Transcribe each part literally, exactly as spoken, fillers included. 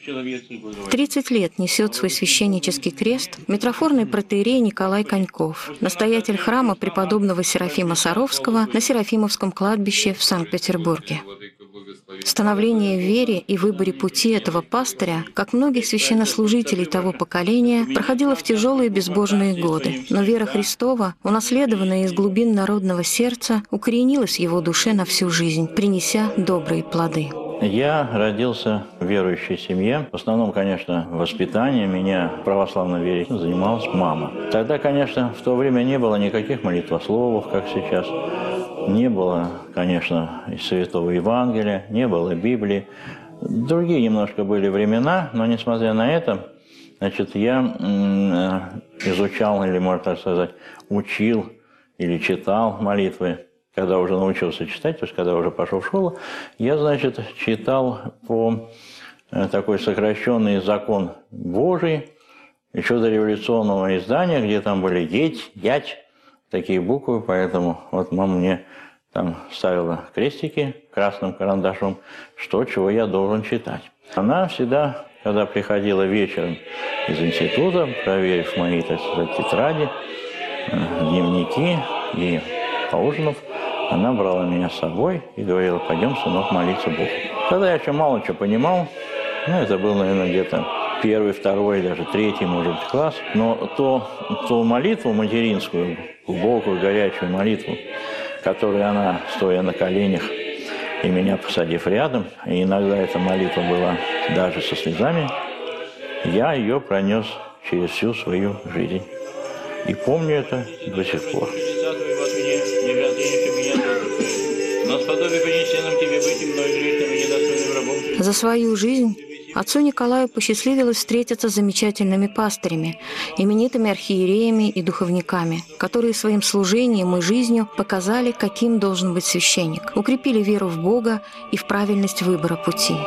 тридцать лет несет свой священнический крест митрофорный протоиерей Николай Коньков, настоятель храма преподобного Серафима Саровского на Серафимовском кладбище в Санкт-Петербурге. Становление в вере и выборе пути этого пастыря, как многих священнослужителей того поколения, проходило в тяжелые безбожные годы, но вера Христова, унаследованная из глубин народного сердца, укоренилась в его душе на всю жизнь, принеся добрые плоды. Я родился в верующей семье. В основном, конечно, воспитание меня в православной вере занималась мама. Тогда, конечно, в то время не было никаких молитвословов, как сейчас. Не было, конечно, и Святого Евангелия, не было Библии. Другие немножко были времена, но, несмотря на это, значит, я изучал, или, можно так сказать, учил или читал молитвы. Когда уже научился читать, то есть когда уже пошел в школу, я, значит, читал по такой сокращенный закон Божий, еще до революционного издания, где там были «еть», «ять», такие буквы, поэтому вот мама мне там ставила крестики красным карандашом, что, чего я должен читать. Она всегда, когда приходила вечером из института, проверив мои, так сказать, тетради, дневники и поужинав, она брала меня с собой и говорила: пойдем, сынок, молиться Богу. Тогда я еще мало что понимал. Ну, это был, наверное, где-то первый, второй, даже третий, может быть, класс. Но то, ту молитву материнскую, глубокую, горячую молитву, которую она, стоя на коленях и меня посадив рядом, и иногда эта молитва была даже со слезами, я ее пронес через всю свою жизнь. И помню это до сих пор. За свою жизнь отцу Николаю посчастливилось встретиться с замечательными пастырями, именитыми архиереями и духовниками, которые своим служением и жизнью показали, каким должен быть священник, укрепили веру в Бога и в правильность выбора пути.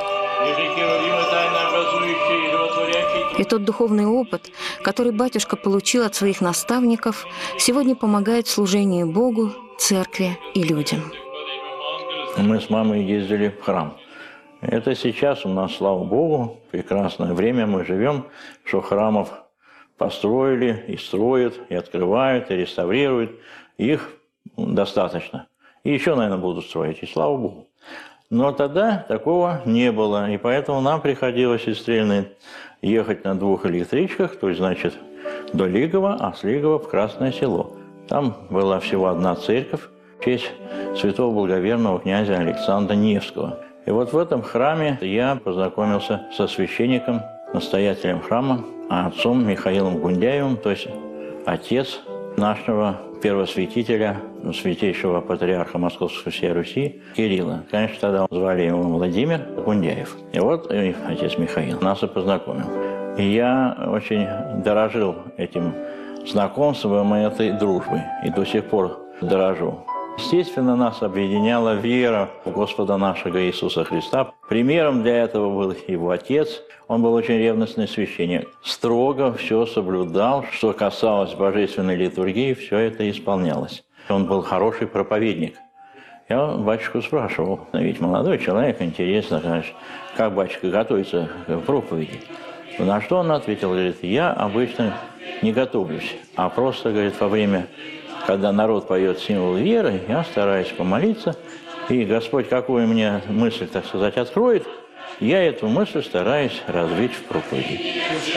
И тот духовный опыт, который батюшка получил от своих наставников, сегодня помогает в служении Богу, церкви и людям. Мы с мамой ездили в храм. Это сейчас у нас, слава Богу, прекрасное время мы живем, что храмов построили и строят, и открывают, и реставрируют. Их достаточно. И еще, наверное, будут строить, и слава Богу. Но тогда такого не было, и поэтому нам приходилось из Стрельны ехать на двух электричках, то есть, значит, до Лигово, а с Лигова в Красное Село. Там была всего одна церковь в честь святого благоверного князя Александра Невского. И вот в этом храме я познакомился со священником, настоятелем храма, отцом Михаилом Гундяевым, то есть отец нашего первосвятителя, святейшего патриарха Московской всей Руси Кирилла. Конечно, тогда звали его Владимир Гундяев. И вот и отец Михаил нас и познакомил. И я очень дорожил этим знакомством и этой дружбой, и до сих пор дорожу. Естественно, нас объединяла вера в Господа нашего Иисуса Христа. Примером для этого был его отец. Он был очень ревностный священник. Строго все соблюдал, что касалось божественной литургии, все это исполнялось. Он был хороший проповедник. Я батюшку спрашивал, ведь молодой человек, интересно, конечно, как батюшка готовится к проповеди. На что он ответил, говорит: я обычно не готовлюсь, а просто, говорит, во время, когда народ поет символ веры, я стараюсь помолиться, и Господь какую мне мысль, так сказать, откроет, я эту мысль стараюсь развить в проповеди.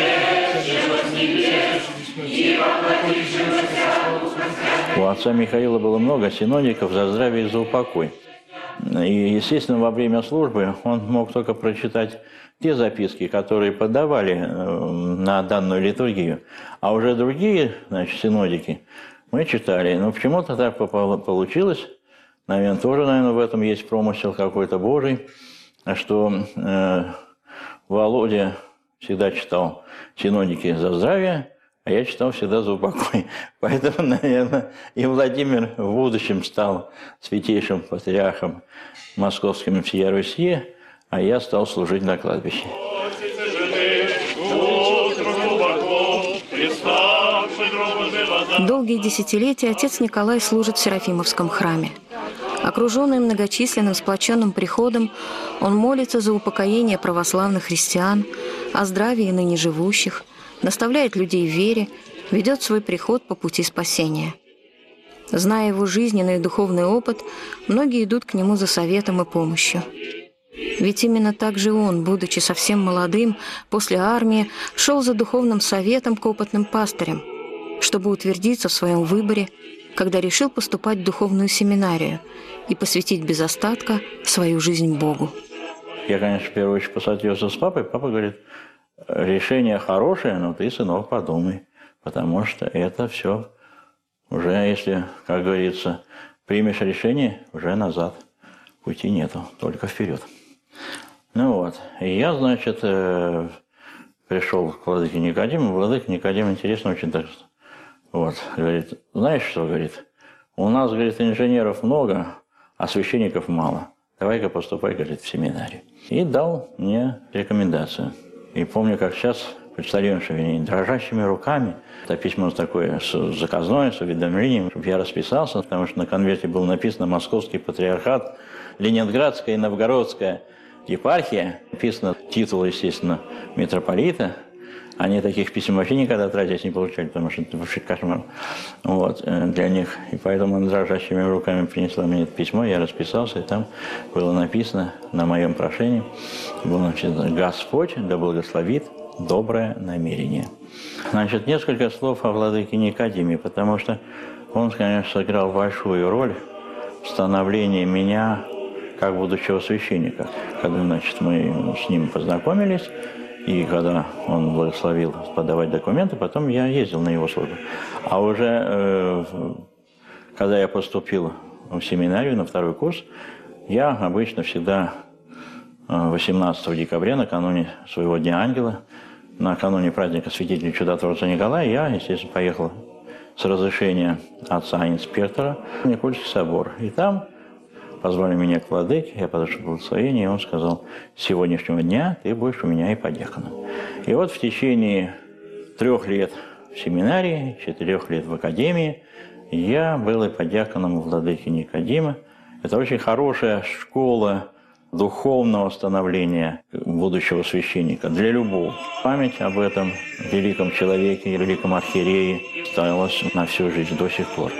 У отца Михаила было много синодиков за здравие и за упокой. И, естественно, во время службы он мог только прочитать те записки, которые подавали на данную литургию. А уже другие, значит, синодики мы читали. Но почему-то так получилось, наверное, тоже, наверное, в этом есть промысел какой-то Божий, что э, Володя всегда читал синодики за здравие, а я читал всегда за упокой. Поэтому, наверное, и Владимир в будущем стал святейшим патриархом московским и всей Руси, а я стал служить на кладбище. Долгие десятилетия отец Николай служит в Серафимовском храме. Окруженный многочисленным сплоченным приходом, он молится за упокоение православных христиан, о здравии ныне живущих, наставляет людей в вере, ведет свой приход по пути спасения. Зная его жизненный и духовный опыт, многие идут к нему за советом и помощью. Ведь именно так же он, будучи совсем молодым, после армии, шел за духовным советом к опытным пастырям, чтобы утвердиться в своем выборе, когда решил поступать в духовную семинарию и посвятить без остатка свою жизнь Богу. Я, конечно, в первую очередь посоветовался с папой. Папа говорит, решение хорошее, но ты, сынок, подумай, потому что это все уже, если, как говорится, примешь решение, уже назад пути нету, только вперед. Ну вот, и я, значит, пришел к владыке Никодиму. Владыка Никодим интересно очень так. Вот, говорит, знаешь что, говорит, у нас, говорит, инженеров много, а священников мало. Давай-ка поступай, говорит, в семинарий. И дал мне рекомендацию. И помню, как сейчас, почтальонша, дрожащими руками, это письмо такое заказное, с уведомлением, чтобы я расписался, потому что на конверте было написано «Московский патриархат», «Ленинградская и Новгородская епархия». Написано титул, естественно, митрополита. Они таких писем вообще никогда отродясь не получали, потому что это вообще кошмар вот, для них. И поэтому она дрожащими руками принесла мне это письмо, я расписался, и там было написано на моем прошении, было написано «Господь да благословит доброе намерение». Значит, несколько слов о владыке Никодиме, потому что он, конечно, сыграл большую роль в становлении меня как будущего священника. Когда, значит, мы с ним познакомились, и когда он благословил подавать документы, потом я ездил на его службу. А уже э, когда я поступил в семинарию на второй курс, я обычно всегда восемнадцатого декабря, накануне своего Дня Ангела, накануне праздника святителя Чудотворца Николая, я, естественно, поехал с разрешения отца-инспектора в Никольский собор. И там позвали меня к владыке, я подошел к благословению, и он сказал, с сегодняшнего дня ты будешь у меня иподиаконом. И вот в течение трех лет в семинарии, четырех лет в академии я был иподиаконом у владыки Никодима. Это очень хорошая школа духовного становления будущего священника для любого. Память об этом великом человеке, великом архиерее осталась на всю жизнь до сих пор.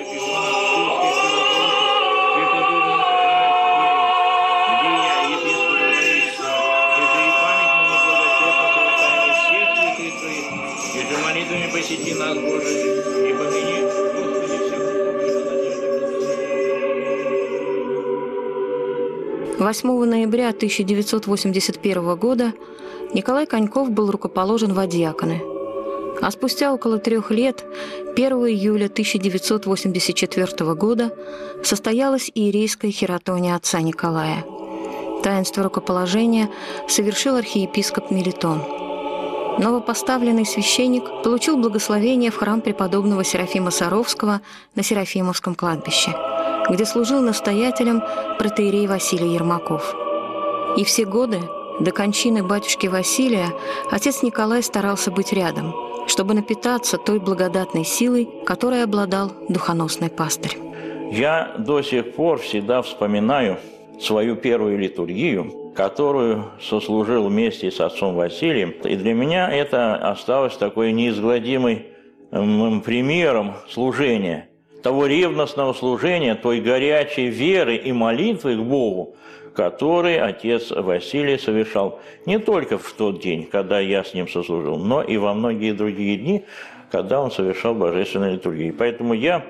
восьмого ноября тысяча девятьсот восемьдесят первого года Николай Коньков был рукоположен во диаконы, а спустя около трех лет, первого июля тысяча девятьсот восемьдесят четвёртого года, состоялась иерейская хератония отца Николая. Таинство рукоположения совершил архиепископ Мелитон. Новопоставленный священник получил благословение в храм преподобного Серафима Саровского на Серафимовском кладбище, где служил настоятелем протоиерей Василий Ермаков. И все годы, до кончины батюшки Василия, отец Николай старался быть рядом, чтобы напитаться той благодатной силой, которой обладал духоносный пастырь. Я до сих пор всегда вспоминаю свою первую литургию, которую сослужил вместе с отцом Василием. И для меня это осталось такой неизгладимым примером служения, того ревностного служения, той горячей веры и молитвы к Богу, который отец Василий совершал не только в тот день, когда я с ним сослужил, но и во многие другие дни, когда он совершал божественную литургию. Поэтому я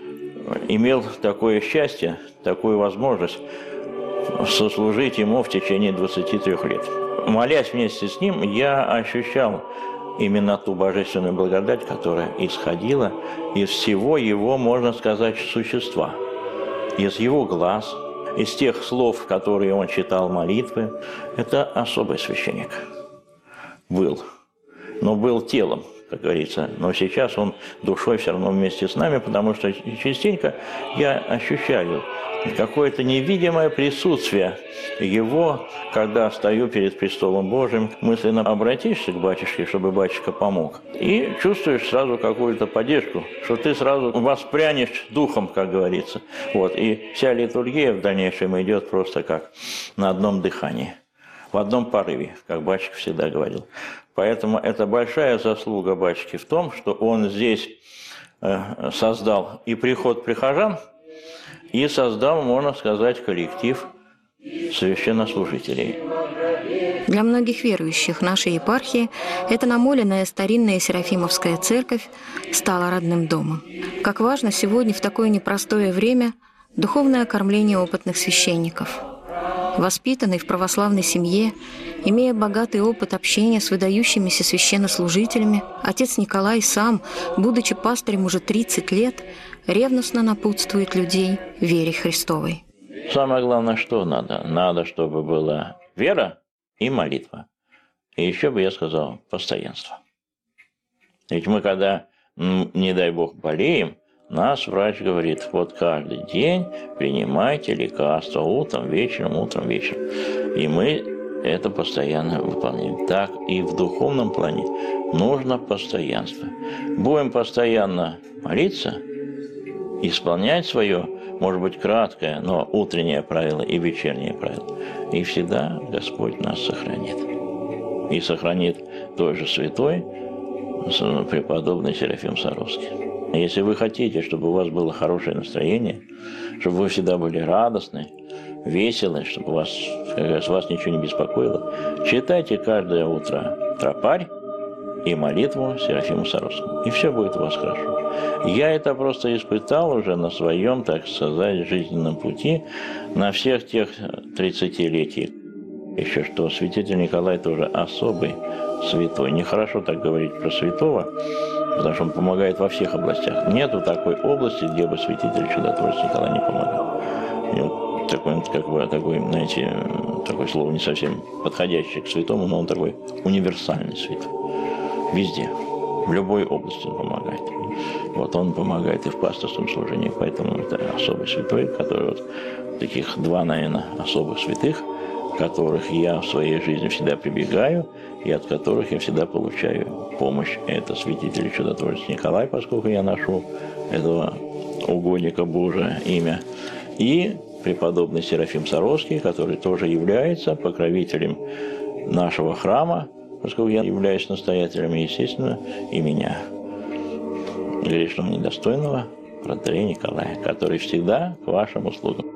имел такое счастье, такую возможность сослужить ему в течение двадцати трёх лет. Молясь вместе с ним, я ощущал именно ту божественную благодать, которая исходила из всего его, можно сказать, существа, из его глаз, из тех слов, которые он читал молитвы. Это особый священник был, но был телом, как говорится. Но сейчас он душой все равно вместе с нами, потому что частенько я ощущаю какое-то невидимое присутствие его, когда стою перед престолом Божьим, мысленно обратишься к батюшке, чтобы батюшка помог, и чувствуешь сразу какую-то поддержку, что ты сразу воспрянешь духом, как говорится. Вот. И вся литургия в дальнейшем идет просто как на одном дыхании, в одном порыве, как батюшка всегда говорил. Поэтому это большая заслуга батюшки в том, что он здесь создал и приход прихожан, и создал, можно сказать, коллектив священнослужителей. Для многих верующих нашей епархии эта намоленная старинная Серафимовская церковь стала родным домом. Как важно сегодня в такое непростое время духовное кормление опытных священников. Воспитанный в православной семье, имея богатый опыт общения с выдающимися священнослужителями, отец Николай сам, будучи пастырем уже тридцать лет, ревностно напутствует людей вере Христовой. Самое главное, что надо? Надо, чтобы была вера и молитва. И еще бы я сказал, постоянство. Ведь мы, когда, не дай Бог, болеем, нас врач говорит, вот каждый день принимайте лекарства утром, вечером, утром, вечером. И мы это постоянно выполняем. Так и в духовном плане нужно постоянство. Будем постоянно молиться, исполнять свое, может быть, краткое, но утреннее правило и вечернее правило. И всегда Господь нас сохранит. И сохранит той же святой, преподобный Серафим Саровский. Если вы хотите, чтобы у вас было хорошее настроение, чтобы вы всегда были радостны, веселы, чтобы вас, как вас ничего не беспокоило, читайте каждое утро тропарь и молитву Серафиму Саровскому. И все будет у вас хорошо. Я это просто испытал уже на своем, так сказать, жизненном пути, на всех тех тридцатилетиях. Еще что святитель Николай тоже особый святой. Нехорошо так говорить про святого, потому что он помогает во всех областях. Нету такой области, где бы святитель чудотворец Николай не помогал. И вот такой, как бы, такой, знаете, такое слово не совсем подходящее к святому, но он такой универсальный святой. Везде, в любой области он помогает. Вот он помогает и в пасторском служении, поэтому это особый святой, который вот таких два, наверное, особых святых, которых я в своей жизни всегда прибегаю и от которых я всегда получаю помощь. Это святитель и чудотворец Николай, поскольку я ношу этого угодника Божия имя, и преподобный Серафим Саровский, который тоже является покровителем нашего храма, поскольку я являюсь настоятелем, естественно, и меня, грешного недостойного протоиерея Николая, который всегда к вашим услугам.